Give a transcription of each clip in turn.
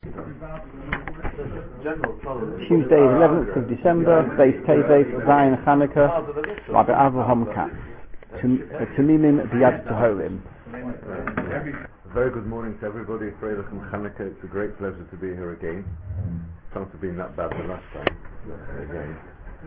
Tuesday, 11th of December, Beis Teves, Zayin Chanukah, Rabbi Avraham Katz, Tamimim B'Yad Tohorim. Very good morning to everybody. Freilich and Chanukah. It's a great pleasure to be here again. It's not been that bad the last time. Again.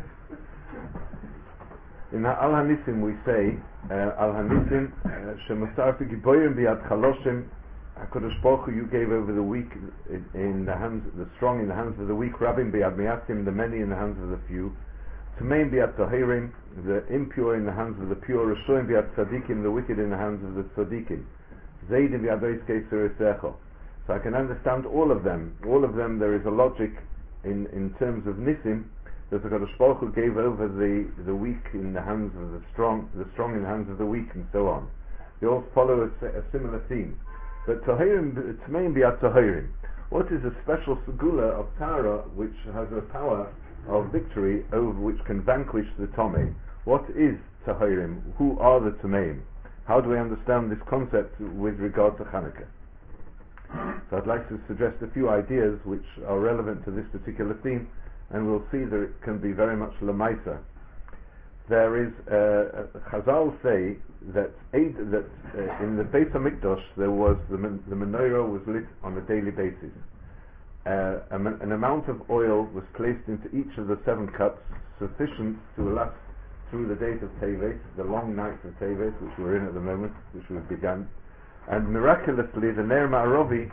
In Al Hanisim we say, Al Hanisim Shemasarti Giboyim B'Yad Chaloshim. HaKadosh Baruch Hu, you gave over the weak in the hands, the strong in the hands of the weak, Rabbim B'Yad Miyatim, the many in the hands of the few, Tameim B'Yad Tahirim, the impure in the hands of the pure, Rishoim B'Yad Tzadikim, the wicked in the hands of the Tzadikim, Zeidim B'Yad Oiskei Suresecho. So I can understand all of them. All of them, there is a logic in terms of Nisim, that the HaKadosh Baruch Hu gave over the weak in the hands of the strong in the hands of the weak, and so on. They all follow a similar theme. But Tahirim, Tmeim B'Yad Tahirim. What is a special segula of Tara which has a power of victory over which can vanquish the Tomei? What is Tahirim? Who are the Tmeim? How do we understand this concept with regard to Chanukah? So I'd like to suggest a few ideas which are relevant to this particular theme, and we'll see that it can be very much Lamaisa. There is Chazal say that in the Beis Hamikdash there was the menorah was lit on a daily basis. An amount of oil was placed into each of the 7 cups, sufficient to last through the days of Teves, the long nights of Teves, which we're in at the moment, which we've begun. And miraculously, the Ner Ma'arovi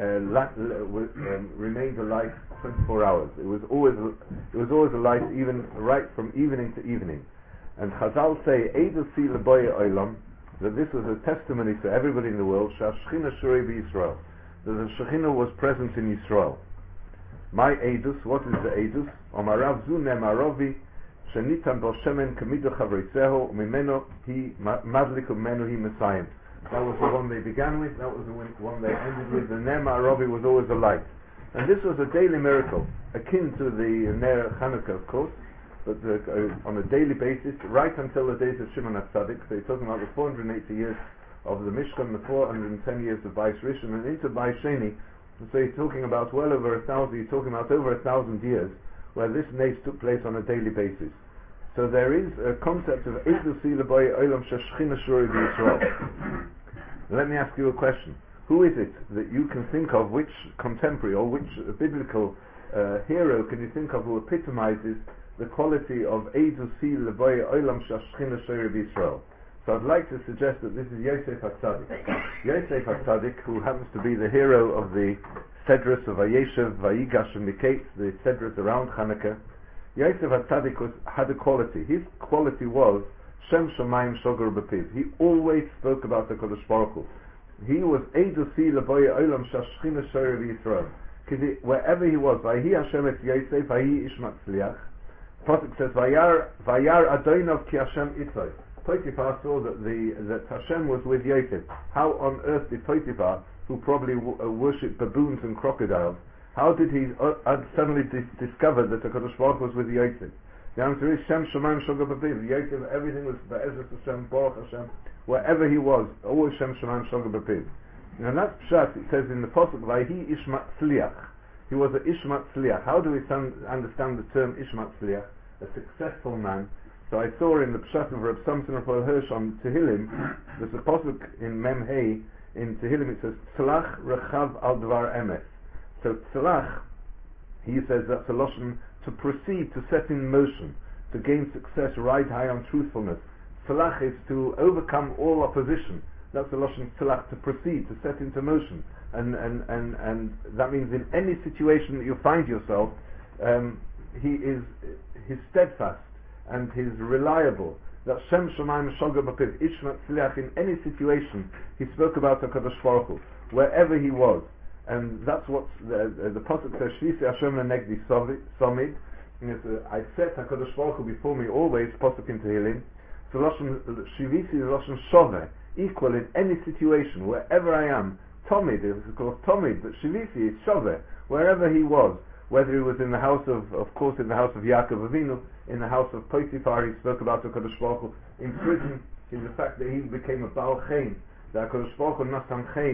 remained alight 24 hours. It was always alight, even right from evening to evening. And Chazal say, Eidus Si L'Boye Olam, that this was a testimony to everybody in the world, Shashchina Shurei B'Yisrael, that the Shekhinah was present in Yisrael. My Eidus, what is the Eidus? Omarav Zu Nemarovi, Shenitam Bo Shemen Kamidu Chavreiseho, Mimeno Hi Madliku Menu Hi Messiah. That was the one they began with, that was the one they ended with. The Ner Ma'arovi was always a light. And this was a daily miracle, akin to the Ner Chanukah, of course, but on a daily basis, right until the days of Shimon HaTzadik. So you're talking about the 480 years of the Mishkan, the 410 years of Bais Rishon, and into Bais Sheni. So you're talking about well over 1,000, you're talking about over 1,000 years, where this nace took place on a daily basis. So there is a concept of Eidus Si L'Boye Olam Shashchina Shurei B'Yisrael. Let me ask you a question. Who is it that you can think of, which contemporary or which biblical hero can you think of who epitomizes the quality of Eidus Si L'Boye Olam Shashchina Shurei B'Yisrael? So I'd like to suggest that this is Yosef HaTzadik. Yosef HaTzadik, who happens to be the hero of the Sedrus of Vayeshev, Vayigash and Miketz, the Sedrus around Chanukah. Yosef HaTzadik had a quality. His quality was Shem Shamayim Shogar B'Piv. He always spoke about the Kodesh Baruch Hu. He was Eidus Si L'Boye Olam Shashchina Shurei B'Yisrael. Wherever he was, Vayi Hashem et Yosef, Vayi Ish Matzliach. Pasuk says, Vayar Adonov Ki Hashem Itzoi. Potiphar saw that Hashem was with Yosef. How on earth did Potiphar, who probably worshipped baboons and crocodiles, how did he suddenly discover that the Kodesh Baruch was with Yosef? The answer is Shem Shemaim Shogar B'Piv. Yosef, everything was Be'ezras Hashem, Baruch Hashem. Wherever he was, always Shem Shemaim Shogar B'Piv. And that's Pshat. It says in the Pasuk, Vayhi Ish Matzliach. He was an Ish Matzliach. How do we understand the term Ish Matzliach? A successful man. So I saw in the Pshat of Reb Samson Raphael Hirsch on Tehillim, there's a pasuk in Mem Hey in Tehillim. It says Tzlach Rechav Al Dvar Emes. So Tzlach, he says that's a lashon to proceed, to set in motion, to gain success, ride high on truthfulness. Tzlach is to overcome all opposition. That's a lashon Tzlach, to proceed, to set into motion, and that means in any situation that you find yourself, he's steadfast and he's reliable. That Shem Shemaim Shogar B'Piv, Ish Matzliach, in any situation, he spoke about the Kadosh Baruch Hu, wherever he was. And that's what the Pasuk says, Shvisi Hashem Lenegdi Somid. I set HaKadosh Baruch Hu before me always, Pasuk in Tehillim. So Shvisi is Lashon Shoveh, equal in any situation, wherever I am. Tomid, it's called Tomid, but Shvisi is Shoveh, wherever he was. Whether he was in the house of course, in the house of Yaakov Avinu, in the house of Potiphar, he spoke about the Kadosh Baruch Hu. In prison, in the fact that he became a Baal Chaim, the Kadosh Baruch Hu Nasan Chaim,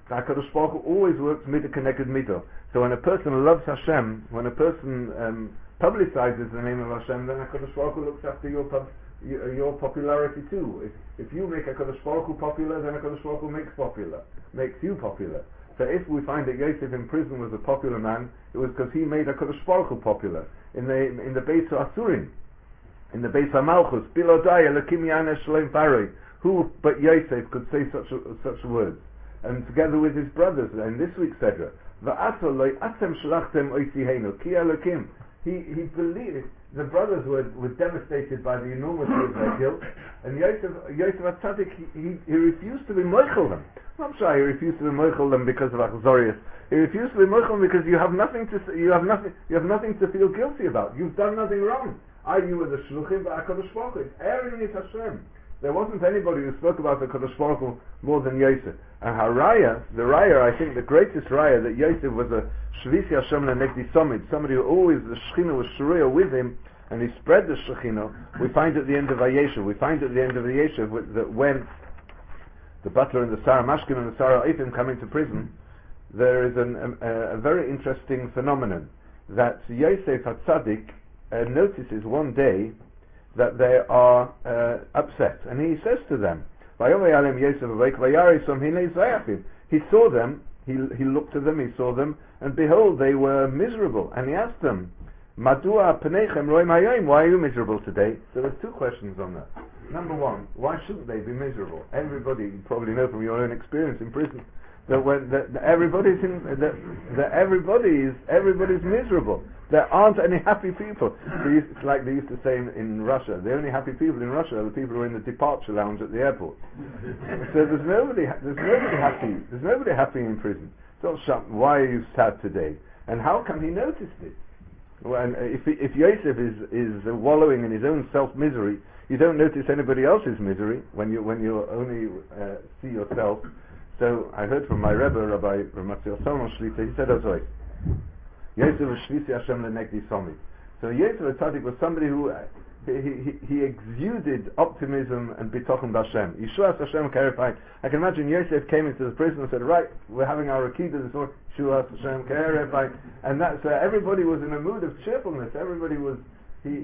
The HaKadosh Baruch Hu always works midah connected midah. So when a person loves Hashem, when a person publicizes the name of Hashem, then HaKadosh Baruch Hu looks after your popularity too. If you make HaKadosh Baruch Hu popular, then HaKadosh Baruch Hu makes you popular. So if we find that Yosef in prison was a popular man, it was because he made HaKadosh Baruch Hu popular. In the Beis HaAsurim, in the Beis HaMalchus, Bilodai Elokim Yanesh Shalom Paroi, who but Yosef could say such words? And together with his brothers, in this week's Sedra, Va'ato loy atem shlachtem oisihenu ki Elokim. He believed. The brothers were devastated by the enormity of their guilt, and Yosef HaTzadik, he refused to be moichel them. I'm sure he refused to be moichel them because of Achzorius. He refused to be moichel them because you have nothing to feel guilty about. You've done nothing wrong. You were the shluchim ba'HaKadosh Baruch Hu. It's Aaron is Hashem. There wasn't anybody who spoke about the Kadosh Baruch Hu more than Yosef. And the Raya, I think the greatest Raya, that Yosef was a Shvisi Hashem Lenegdi Somid, somebody who always, the Shechina was Shruya with him, and he spread the Shechina. We find at the end of Vayeshev, that when the butler and the Sarah Mashkin and the Sarah Ephim come into prison, there is a very interesting phenomenon, that Yosef HaTzadik notices one day that they are upset, and he says to them, he saw them, he looked at them, he saw them, and behold, they were miserable, and he asked them, why are you miserable today? So there's two questions on that. Number one, why shouldn't they be miserable? Everybody, you probably know from your own experience in prison, that everybody's miserable. There aren't any happy people. It's like they used to say in Russia. The only happy people in Russia are the people who are in the departure lounge at the airport. So there's nobody happy. There's nobody happy in prison. So why are you sad today? And how come he noticed it? Well, if Yosef is wallowing in his own self misery, you don't notice anybody else's misery when you only see yourself. So I heard from my Rebbe, Rabbi Ramatziel Salman Shlita, he said, Yosef was Shvisi Hashem Lenegdi Somid. So Yosef HaTzadik was somebody who he exuded optimism and bitachon b'Hashem. Yeshuas Hashem Kerefai. I can imagine Yosef came into the prison and said, right, we're having our Akidah this morning, Yeshuas Hashem Kerefai. And that's everybody was in a mood of cheerfulness. Everybody was, he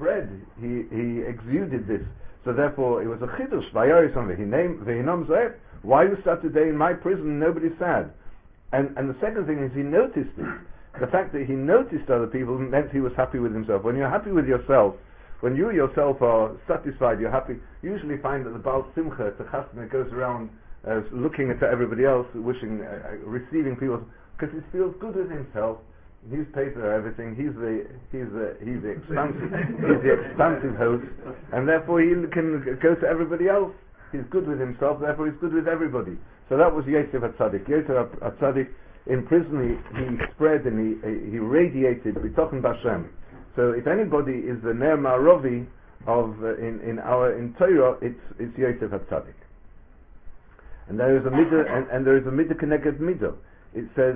exuded this. So therefore it was a chidush, Vayaris on Vehinam Zoef. Why you sat today in my prison, nobody's sad. And the second thing is he noticed it. The fact that he noticed other people meant he was happy with himself. When you're happy with yourself, when you yourself are satisfied, you're happy, you usually find that the Baal Simcha, the Chasna, goes around looking at everybody else, wishing, receiving people, because he feels good with himself. Newspaper, everything. He's the expansive host, and therefore he can go to everybody else. He's good with himself, therefore he's good with everybody. So that was Yosef HaTzadik. Yosef HaTzadik in prison, he spread and he radiated bitachon b'Hashem. So if anybody is the Ner Ma'arovi of in Torah, it's Yosef HaTzadik. And there is a midah, and there is a midah connected midah. It says,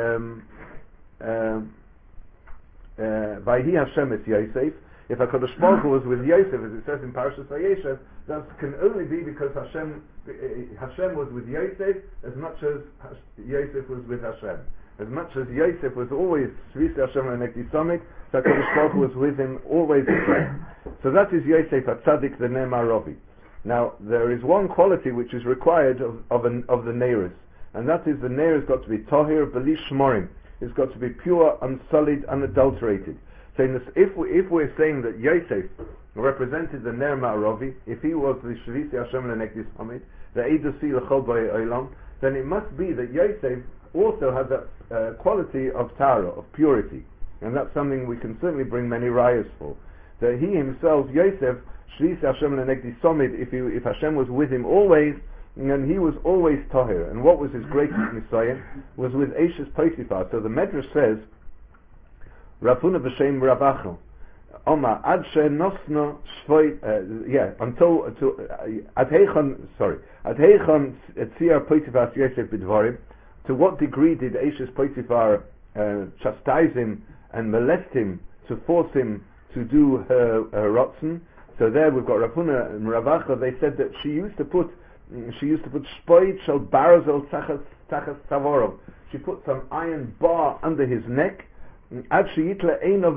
Vayhi Hashem es Yosef. If HaKadosh Baruch Hu was with Yosef, as it says in Parashas Vayeshev, that can only be because Hashem was with Yosef as much as Yosef was with Hashem. As much as Yosef was always Shvisi Hashem Lenegdi Somid, so HaKadosh Baruch Hu was with him always. So that is Yosef HaTzadik, the Ner Ma'arovi. Now there is one quality which is required of the Neiros, and that is the Neir has got to be Tahir B'li Shmorim. It's got to be pure, unsullied, unadulterated. So if we're saying that Yosef represented the Ner Ma'arovi, if he was the Shvisi Hashem Lenegdi Somid, the Eidusi L'chol B'ei Olam, then it must be that Yosef also had that quality of Tara, of purity. And that's something we can certainly bring many rayas for. That he himself, Yosef, Shvisi Hashem Lenegdi Somid, if Hashem was with him always, and he was always Tahir. And what was his greatest Nisayan? Was with Eishes Potiphar. So the Medrash says, Rafuna b'Shem Rabachel, Oma ad she'nosno shvoy, until ad heichon tziyar Potiphar Yosef b'dvarim. To what degree did Eishes Potiphar chastise him and molest him to force him to do her rotzen? So there we've got Rafuna and Ravacha. They said that she used to put shpoit shel barzel tzachas tachas tzavorov. She put some iron bar under his neck, ad sheyitle eino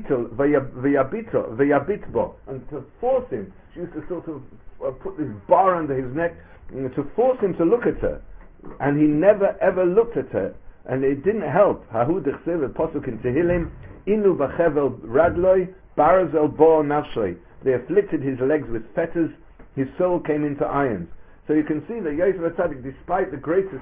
v'yabitbo, and to force him, she used to sort of put this bar under his neck to force him to look at her, and he never ever looked at her, and it didn't help. Hahu dechsev a pasuk in Tehillim, inu b'chevel radloi barazel bo nafshloi. They afflicted his legs with fetters, his soul came into irons. So you can see that Yosef HaTzadik, despite the greatest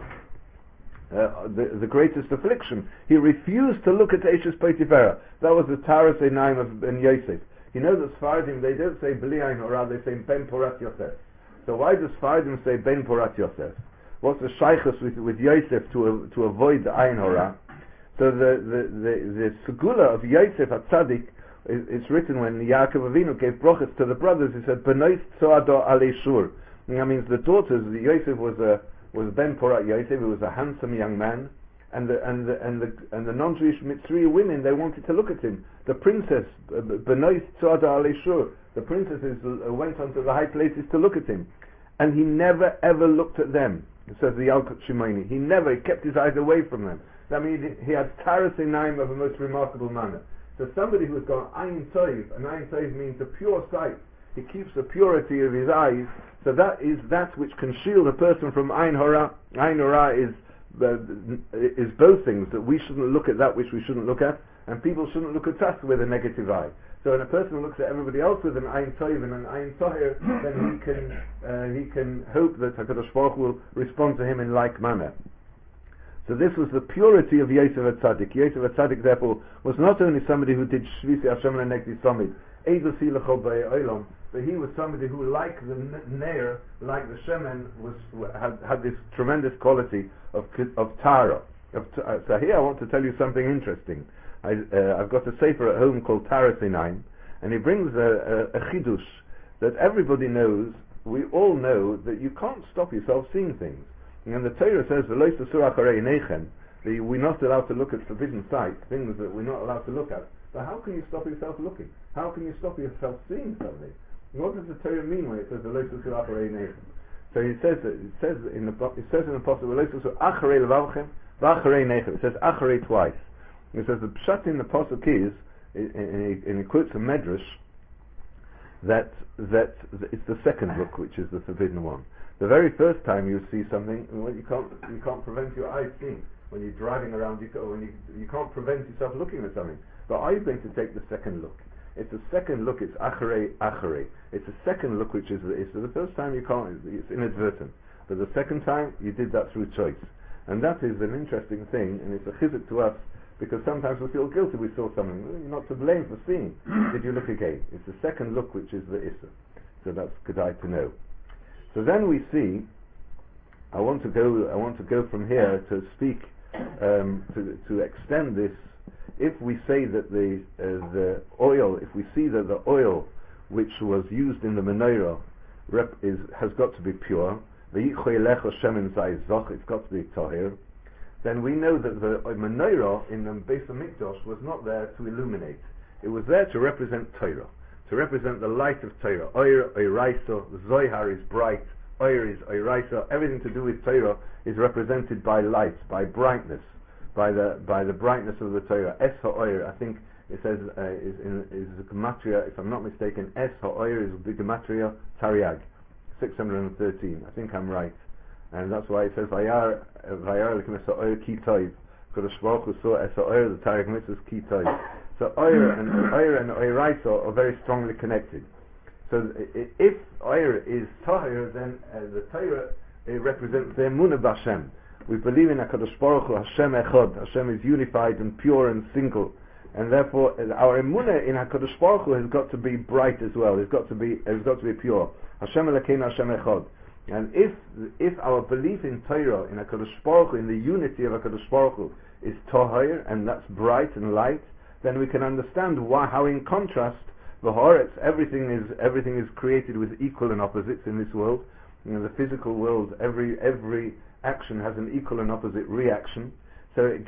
affliction, he refused to look at Eishes Potiphera. That was the Taras Einayim of Ben Yosef. You know that Sfardim, they don't say Bli Ein Hora, they say Ben Porat Yosef. So why does Sfardim say Ben Porat Yosef? What's the shaychus with Yosef to avoid the Ein Hora? So the Segula of Yosef HaTzadik, it's written when Yaakov Avinu gave brachas to the brothers, he said, Benois Tzoado Alei Shur. That means the daughters, Yosef was Ben Porat Yosef, he was a handsome young man, and the non-Jewish Mitzri women, they wanted to look at him. The princess, Benois Tzoado Alei Shur, the princesses went onto the high places to look at him, and he never ever looked at them. Says the Yalkut Shimoni. He kept his eyes away from them. That means he had Taras Einayim of a most remarkable manner. So somebody who's got Ein Toiv, and Ein Toiv means a pure sight, he keeps the purity of his eyes, so that is that which can shield a person from Ein Hora. Ein Hora is both things, that we shouldn't look at that which we shouldn't look at, and people shouldn't look at us with a negative eye. So when a person looks at everybody else with an Ein Toiv and an Ein Tohir, then he can hope that HaKadosh Baruch Hu will respond to him in like manner. So this was the purity of Yosef HaTzadik. Yosef HaTzadik, therefore, was not only somebody who did Shvisi Hashem Lenegdi Somid, Eidu Silachol B'Olam, but he was somebody who, like the Neir, like the Shemen, had this tremendous quality of Tara. So here I want to tell you something interesting. I've got a sefer at home called Taras Einayim, and he brings a chidush that everybody knows. We all know that you can't stop yourself seeing things. And the Torah says, we're not allowed to look at forbidden sight, things that we're not allowed to look at. But how can you stop yourself looking? How can you stop yourself seeing something? What does the Torah mean when it says, so it says in the Apostle, it says acharei twice. It says the pshat in the Apostle is, and he quotes a medrash, that it's the second look which is the forbidden one. The very first time you see something, well, you can't prevent your eyes seeing. When you're driving around, you can't prevent yourself looking at something. But are you going to take the second look? It's the second look. It's acharei. It's the second look which is the first time you can't. It's inadvertent. But the second time you did that through choice, and that is an interesting thing, and it's a chizuk to us. Because sometimes we feel guilty, we saw something. Well, you're not to blame for seeing. Did you look again? It's the second look which is the Issa. So that's kedai to know. So then we see, I want to go from here to speak, to extend this. If we say that the oil, if we see that the oil which was used in the menorah has got to be pure, it's got to be tahir, then we know that the menorah in the Beis HaMikdash was not there to illuminate. It was there to represent Torah, to represent the light of Torah. Oir, Oiraisa, Zohar is bright, Oir is Oiraisa. Everything to do with Torah is represented by light, by brightness, by the brightness of the Torah. Es HaOir, I think it says, is the gematria, if I'm not mistaken, Es HaOir is the gematria Tariag, 613. I think I'm right. And that's why it says Vayar L'kim Es HaOir Ki Toiv. Kodesh Baruch Hu saw Es HaOir, the Tariag Mitzvah Ki Toiv. So Oir and Oiraisa are very strongly connected. So if Oir is Tahir, then the Torah represents the Emunah B'Hashem. We believe in HaKadosh Baruch Hu, Hashem Echad. Hashem is unified and pure and single, and therefore our Emunah in HaKadosh Baruch Hu has got to be bright as well. It's got to be pure. Hashem Elokeinu Hashem Echad. And if our belief in Torah, in HaKadosh Baruch Hu, in the unity of HaKadosh Baruch Hu, is Tahir, and that's bright and light, then we can understand how in contrast the Haaretz, everything is created with equal and opposites in this world. In the physical world, every action has an equal and opposite reaction. So in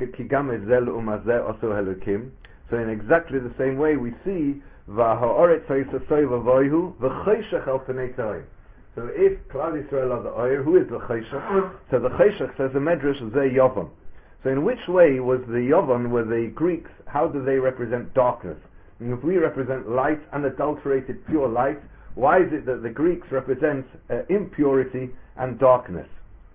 exactly the same way we see so So if Klal Yisrael are the Oyer, who is the Cheshach? So the Cheshach says the Medrash is the Yovan. So in which way was the Yovan, were the Greeks, how do they represent darkness? And if we represent light, unadulterated, pure light, why is it that the Greeks represent impurity and darkness?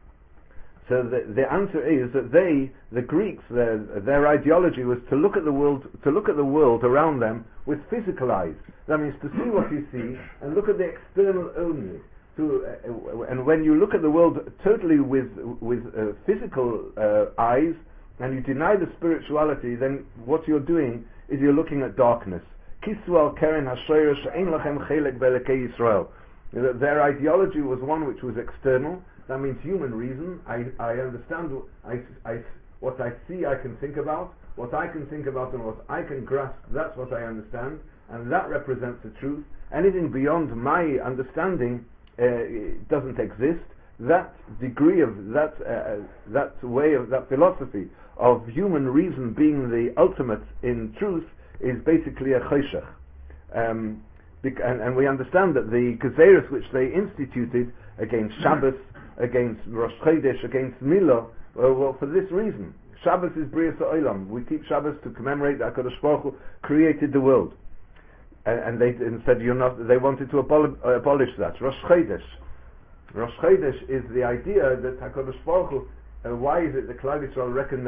So the answer is that the Greeks, their ideology was to look at the world around them with physical eyes. That means to see what you see and look at the external only. And when you look at the world totally with physical eyes, and you deny the spirituality, then what you're doing is you're looking at darkness. Kiswal Keren Hashoyer She'ein Lachem Chelek Be'elokei Yisrael. Their ideology was one which was external. That means human reason. I understand what I see, I can think about. What I can think about and what I can grasp, that's what I understand. And that represents the truth. Anything beyond my understanding doesn't exist. That degree of that way of that philosophy of human reason being the ultimate in truth is basically a cheshach. And we understand that the gezeros which they instituted against Shabbos, against Rosh Chodesh, against Milah, well, for this reason. Shabbos is Brias Ha'olam. We keep Shabbos to commemorate that HaKadosh Baruch Hu created the world. And they said they wanted to abolish that. Rosh Chodesh. Rosh Chodesh is the idea that HaKadosh Baruch Hu, why is it the Klal Yisrael reckon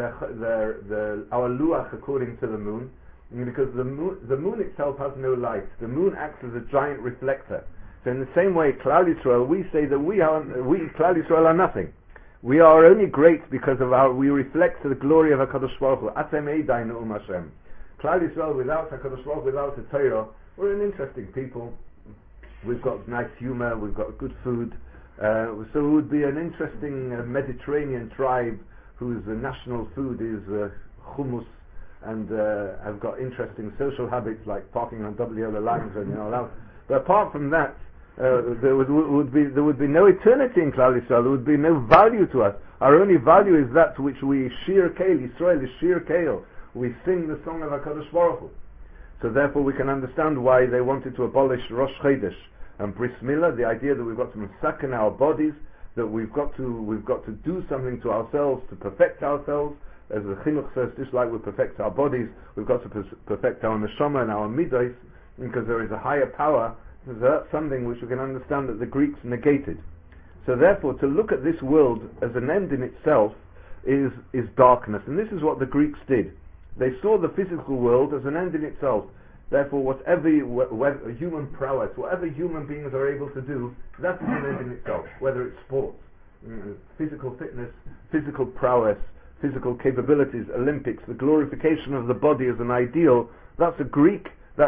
our luach according to the moon? Because the moon itself has no light. The moon acts as a giant reflector. So in the same way, Klal Yisrael, we say that we Klal Yisrael are nothing. We are only great because we reflect the glory of HaKadosh Baruch Hu. Atem Eidai Ne'um Hashem. Klal Yisrael without HaKadosh Baruch Hu, without the Torah, we're an interesting people. We've got nice humor, we've got good food. So it would be an interesting Mediterranean tribe whose national food is hummus, and have got interesting social habits like parking on double yellow lines and that. But apart from that, there would be no eternity in Klal Yisrael. There would be no value to us. Our only value is that which we shir keil. Yisrael is shir keil. We sing the song of HaKadosh Baruch Hu. So therefore we can understand why they wanted to abolish Rosh Chodesh and Bris Milah, the idea that we've got to masaken our bodies, that we've got to do something to ourselves to perfect ourselves. As the Chinuch says, just like we perfect our bodies, we've got to perfect our neshama and our midos, because there is a higher power. So that's something which we can understand that the Greeks negated. So therefore, to look at this world as an end in itself is darkness, and this is what the Greeks did. They saw the physical world as an end in itself. Therefore, whatever human prowess, whatever human beings are able to do, that's an end in itself. Whether it's sports, physical fitness, physical prowess, physical capabilities, Olympics, the glorification of the body as an ideal, that is the Greek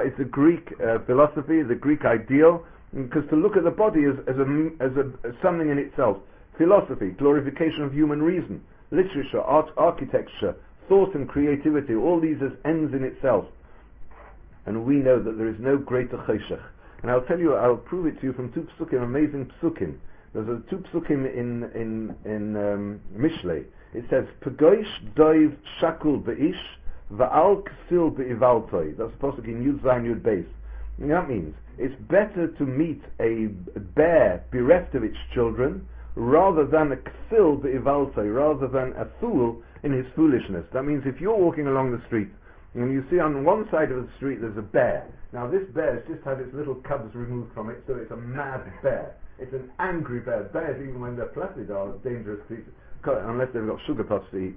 philosophy, the Greek ideal, because to look at the body as something in itself. Philosophy, glorification of human reason, literature, architecture, thought and creativity, all these as ends in itself. And we know that there is no greater cheshach. And I'll prove it to you from two psukim, amazing psukim. There's two psukim in Mishlei. It says, Pegoish doiv shakul be'ish, va'al ksil be'ivaltoi. That's the pasuk in Yud Zayin Yud Beis. And that means, it's better to meet a bear bereft of its children, rather than a ksil be'ivaltoi, rather than a fool in his foolishness. That means if you're walking along the street, and you see on one side of the street there's a bear. Now this bear has just had its little cubs removed from it, so it's a mad bear. It's an angry bear. Bears, even when they're placid, are dangerous creatures, unless they've got sugar puffs to eat.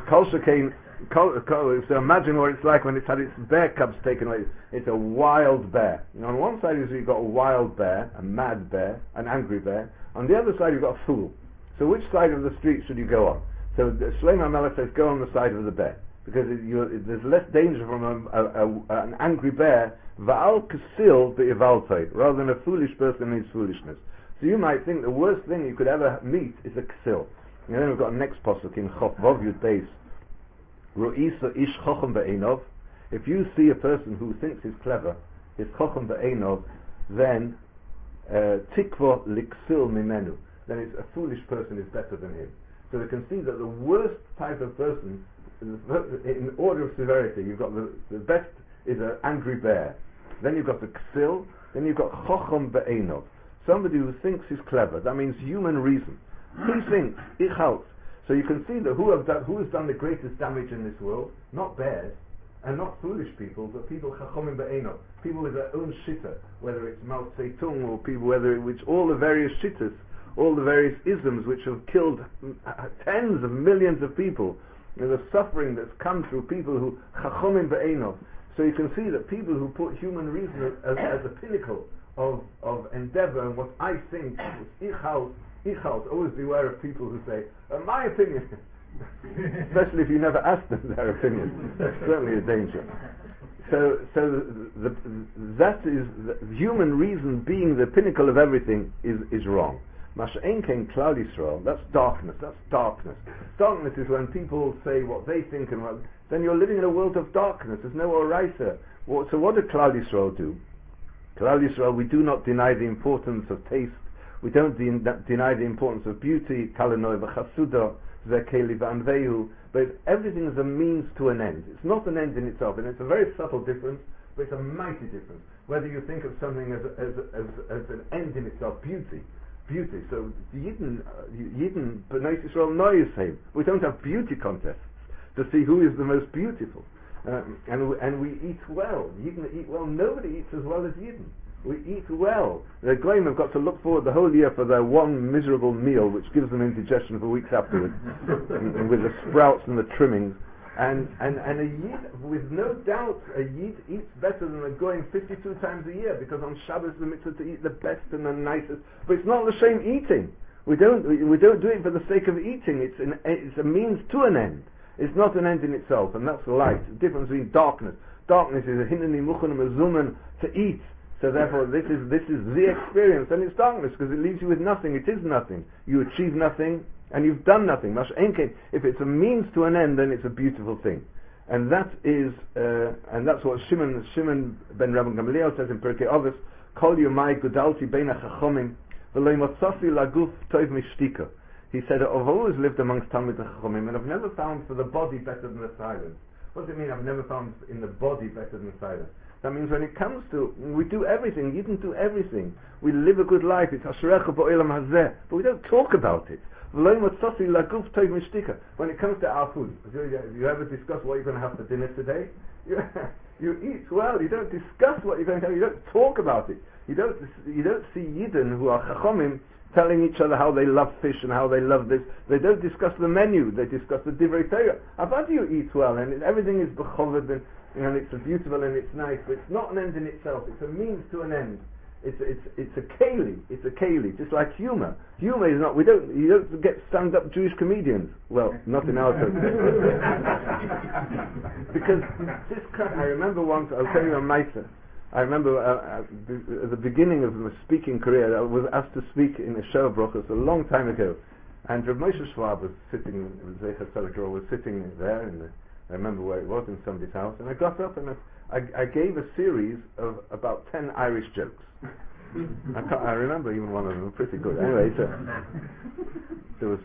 So imagine what it's like when it's had its bear cubs taken away. It's a wild bear. And on one side you've got a wild bear, a mad bear, an angry bear. On the other side you've got a fool. So which side of the street should you go on? So Shlomo HaMelech says go on the side of the bear, because there's less danger from an angry bear, va'al kasil be'ivaltoi, rather than a foolish person in his foolishness. So you might think the worst thing you could ever meet is a kasil. And then we've got a next pasuk in Chof Vav Yud Beis. Ru'isa ish chochem be'enov. If you see a person who thinks he's clever, is chochem be'enov, then tikvo liksil mimenu. Then it's a foolish person is better than him. So we can see that the worst type of person, in order of severity, you've got the best is an angry bear. Then you've got the ksil. Then you've got chochem be'enov. somebody who thinks is clever. That means human reason. He thinks, ich halt. So you can see that who has done the greatest damage in this world? Not bears, and not foolish people, but people chachomim be'enov, people with their own shitta, whether it's Mao Zedong or people, all the various shittas, all the various isms which have killed tens of millions of people. The suffering that's come through people who chachomim be'enov. So you can see that people who put human reason as the pinnacle of endeavor, and what I think is ich halt. Always beware of people who say, my opinion. Especially if you never ask them their opinion. That's certainly a danger. So that is human reason being the pinnacle of everything is wrong. Masha'en kein Klal Yisrael, that's darkness. Darkness is when people say what they think, and then you're living in a world of darkness. There's no oraita. So what do Klal Yisrael do? Klal Yisrael, we do not deny the importance of taste. We don't deny the importance of beauty, kalanoi v'chasuda, zekeli v'anvehu, but everything is a means to an end. It's not an end in itself, and it's a very subtle difference, but it's a mighty difference. Whether you think of something as an end in itself, beauty. So Yidden, B'nai Yisrael Noyisheim. We don't have beauty contests to see who is the most beautiful, and we eat well. Yidden eat well. Nobody eats as well as Yidden. We eat well. The Goyim have got to look forward the whole year for their one miserable meal, which gives them indigestion for weeks afterwards, and with the sprouts and the trimmings. And a Yid, with no doubt, a Yid eats better than a Goyim 52 times a year, because on Shabbos the mitzvah to eat the best and the nicest. But it's not the same eating. We don't do it for the sake of eating. It's a means to an end. It's not an end in itself, and that's light. The difference between darkness. Darkness is a hineni muchen mezumen to eat. So therefore, this is the experience, and it's darkness because it leaves you with nothing. It is nothing. You achieve nothing, and you've done nothing. If it's a means to an end, then it's a beautiful thing, and that's what Shimon ben Rabban Gamliel says in Pirkei Avos: Kol yomai gudalti bein hachachomim v'lo motzasi laguf tov mishtika. He said, I've always lived amongst Talmid Chachomim, and I've never found for the body better than the silence. What does it mean? I've never found in the body better than the silence. That means when it comes to, we do everything, you can do everything. We live a good life, it's Asherecha Ba'olam Hazeh, but we don't talk about it. When it comes to our food, you ever discuss what you're going to have for dinner today? You eat well, you don't discuss what you're going to have, you don't talk about it. You don't see Yidden who are Chachomim telling each other how they love fish and how they love this. They don't discuss the menu, they discuss the Divrei Torah. How do you eat well? And everything is b'choved, and it's beautiful and it's nice, but it's not an end in itself. It's a means to an end. It's a keli. It's a keli. Just like humor. Humor is not. You don't get stand-up Jewish comedians. Well, not in our country. Because I remember once. I'll tell you a ma'aser. I remember at the beginning of my speaking career, I was asked to speak in a show of brochos a long time ago, and Rav Moshe Schwab was sitting. Zecher Tzaddik was sitting there I remember where it was, in somebody's house, and I got up and I gave a series of about 10 Irish jokes. I remember even one of them, pretty good. Anyway, so there was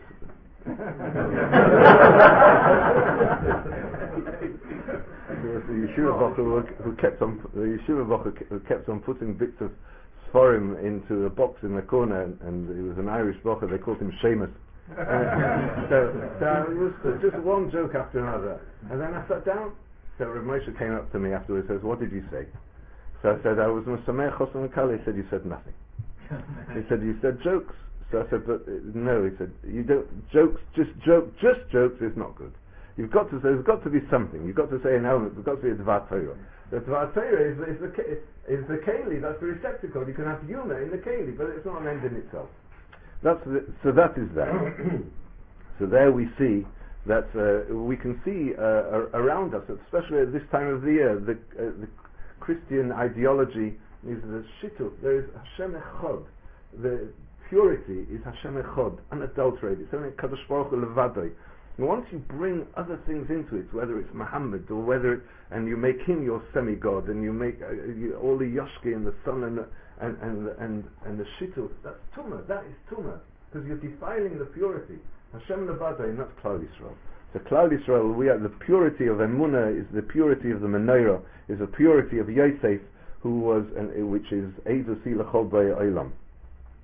the Yeshiva Bocher who kept on putting bits of Sforim into a box in the corner, and he was an Irish Bocher. They called him Seamus. So it was just one joke after another, and then I sat down. So Rav Moshe came up to me afterwards and says, "What did you say?" So I said, "I was Mesameh Chosan Kali." He said, "You said nothing." He said, "You said jokes." So I said, "But no." He said, "You don't jokes. Just jokes is not good. There's got to be something. You've got to say an element. There's got to be a Dvar Torah. The Dvar Torah is the keli. That's the receptacle. You can have humor in the keli, but it's not an end in itself." So that is that. So there we see that we can see around us, especially at this time of the year, the Christian ideology is the shittuk. There is Hashem Echad. The purity is Hashem Echad, unadulterated. It's only Kadosh Baruch Hu Levadoi. And once you bring other things into it, whether it's Muhammad or and you make him your semi-god, and you make all the Yoshki and the sun and the shittuk, that's tumah. That is tumah, because you're defiling the purity. Hashem Levadoi, not Klal Yisrael. So Klal Yisrael, the purity of Emunah is the purity of the Menorah, is the purity of Yosef, which is Eidu Si L'chol B'nei Olam.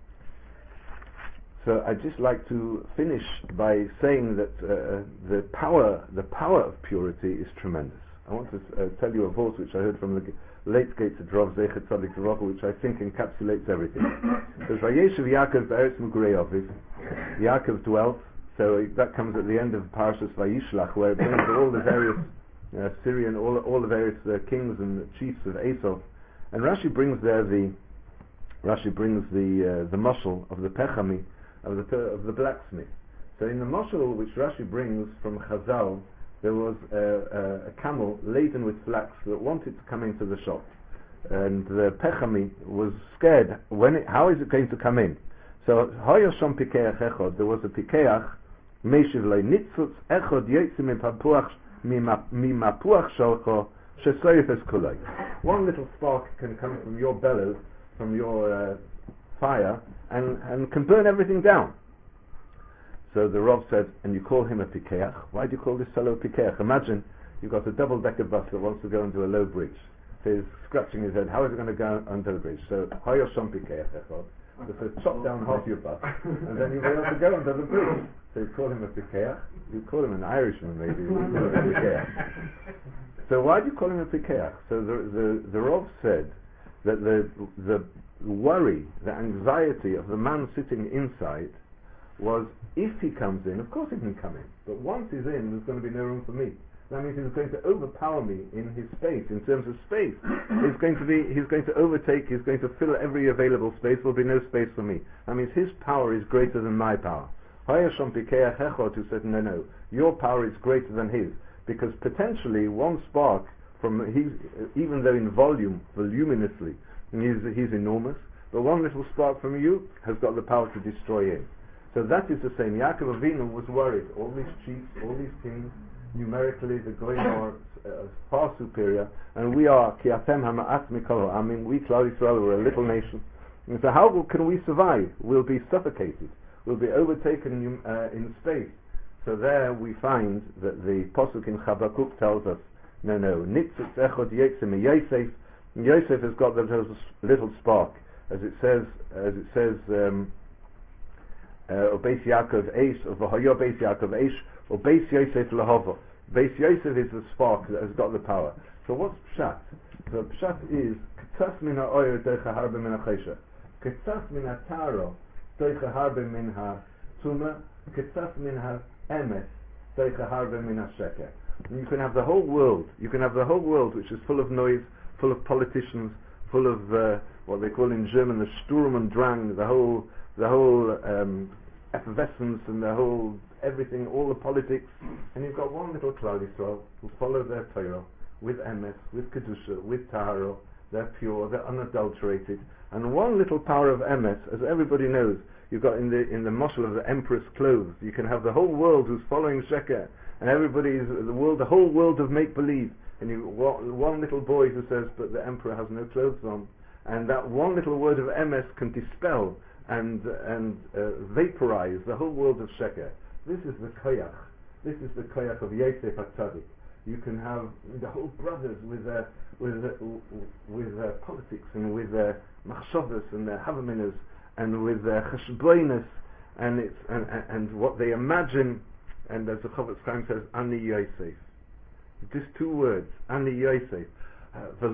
So I'd just like to finish by saying that the power of purity is tremendous. I want to tell you a verse which I heard from the late Gates Rav Zecher Tzadik Tzedakah, which I think encapsulates everything. It says, "Vayeshev Yaakov be'eretz Mugrei Aviv." Yaakov dwelt. So that comes at the end of Parashas Vayishlach, where it brings all the various Syrian, all the various kings and chiefs of Esau, and Rashi brings the mashal of the Pechami, of the blacksmith. So in the mashal which Rashi brings from Chazal, there was a camel laden with flax that wanted to come into the shop, and the Pechami was scared. How is it going to come in? So Hayasham Pikeach Echod, there was a Pikeach Meishiv Lei Nitzutz Echod Yetzim Mimapuach Shalcho Shesoyefes Kulay. One little spark can come from your bellows, from your fire, and can burn everything down. So the Rav said, and you call him a Pikeach. Why do you call this fellow a Pikeach? Imagine you've got a double-decker bus that wants to go into a low bridge. So he's scratching his head, how is it going to go under the bridge? So Hayasham Pikeach Echod. So chop down half your bus, and then you'll be able to go under the bridge. So you call him a Pikeach. You call him an Irishman, maybe. You call him a Pikeach. So why do you call him a Pikeach? So the Rav said that the worry, the anxiety of the man sitting inside was, if he comes in, of course he can come in, but once he's in, there's going to be no room for me. That means he's going to overpower me in his space, in terms of space. He's going to overtake, he's going to fill every available space, there'll be no space for me. That means his power is greater than my power. Hayasham Pikeach Echod, who said, no, your power is greater than his, because potentially one spark from even though in voluminously, he's enormous, but one little spark from you has got the power to destroy him. So that is the same. Yaakov Avinu was worried. All these chiefs, all these kings, numerically the Goyim are far superior, and we are Kiatem Hama'at Mikol Ha'amim. We Klal Yisrael, we're a little nation. And so how can we survive? We'll be suffocated. We'll be overtaken in space. So there we find that the Pasuk in Habakkuk tells us, no, Nitzutz Echod Yetzim Yosef. Yosef has got that little spark, as it says. Beis Yaakov Eish, or V'Hayo Beis Yaakov Eish, or Beis Yosef Lahava. Beis Yosef is the spark that has got the power. So what's Pshat? So Pshat is Ketzas min ha'oyer doicha harbe min ha'chesha. Ketzas min ha'taro doicha harbe min ha'tumah. Ketzas min ha'emes doicha harbe min ha'sheker. You can have the whole world. You can have the whole world, which is full of noise, full of politicians, full of what they call in German the Sturm und Drang, the whole effervescence and the whole everything, all the politics, and you've got one little Klal Yisrael who follow their Torah with emes, with kedusha, with tahara. They're pure, they're unadulterated, and one little power of emes, as everybody knows. You've got in the mashal of the empress clothes. You can have the whole world who's following sheker, and everybody's the whole world of make believe, and one little boy who says, but the emperor has no clothes on, and that one little word of emes can dispel and vaporize the whole world of sheker. This is the koyach. This is the koyach of Yosef HaTzadik. You can have the whole brothers with their politics and with their machshavas and their havaminas and with their cheshboinus and what they imagine. And as the Chavetz Chaim says, Ani Yosef. Just two words, Ani Yosef. They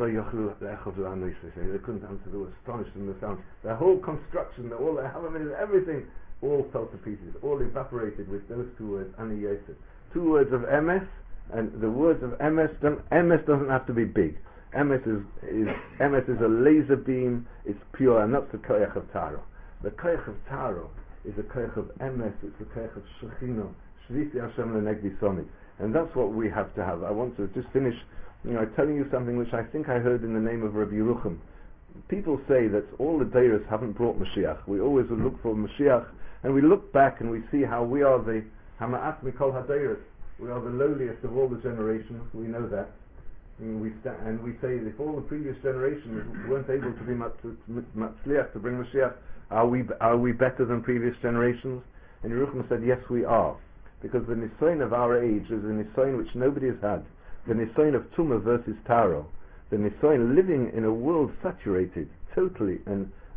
couldn't answer. They were astonished in the sound. Their whole construction, all their havaminas, everything, all fell to pieces, all evaporated with those two words, Ani Yosef. Two words of emes, and the words of emes doesn't have to be big. Emes is a laser beam. It's pure, and that's the koyach of Taro. The koyach of Taro is the koyach of emes. It's the koyach of Shechino, Shvisi Hashem Lenegdi Soni, and that's what we have to have. I want to just finish, telling you something which I think I heard in the name of Rabbi Yerucham. People say that all the Deiros haven't brought Mashiach. We always look for Mashiach, and we look back and we see how we are the Hama'at Mikol HaDeiros. We are the lowliest of all the generations. We know that. And we say if all the previous generations weren't able to be Matzliach, to bring Mashiach, are we better than previous generations? And Yerucham said, yes, we are. Because the Nisayon of our age is a Nisayon which nobody has had. The Nisayon of Tumah versus Taro. The Nisayon living in a world saturated totally and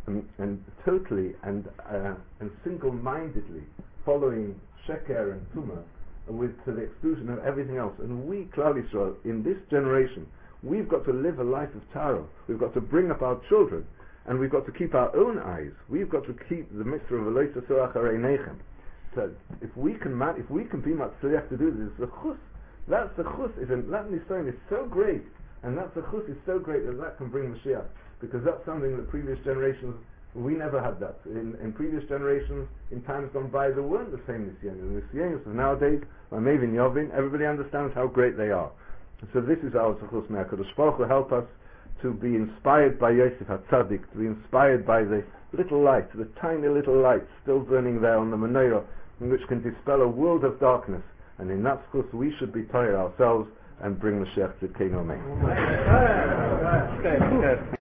and totally and single-mindedly following Sheker and Tumah to the exclusion of everything else. And we, Klal Yisrael, in this generation, we've got to live a life of Tara. We've got to bring up our children, and we've got to keep our own eyes. We've got to keep the mitzvah of Eloi Tzoach Harei Nechem. So if we can be matzliach to do this, the chus. That's the chus. That nisayon is so great, and that the chus is so great that can bring Mashiach, because that's something that previous generations, we never had that. In previous generations, in times gone by, there weren't the same nisyonim. The nisyonim of nowadays, maybe in Yovin, everybody understands how great they are. So this is our Zechus Me'akadosh Baruch Hu help us to be inspired by Yosef HaTzadik, to be inspired by the little light, the tiny little light still burning there on the menorah, which can dispel a world of darkness. And in that Zechus we should be tired ourselves and bring the Mashiach to King Omein.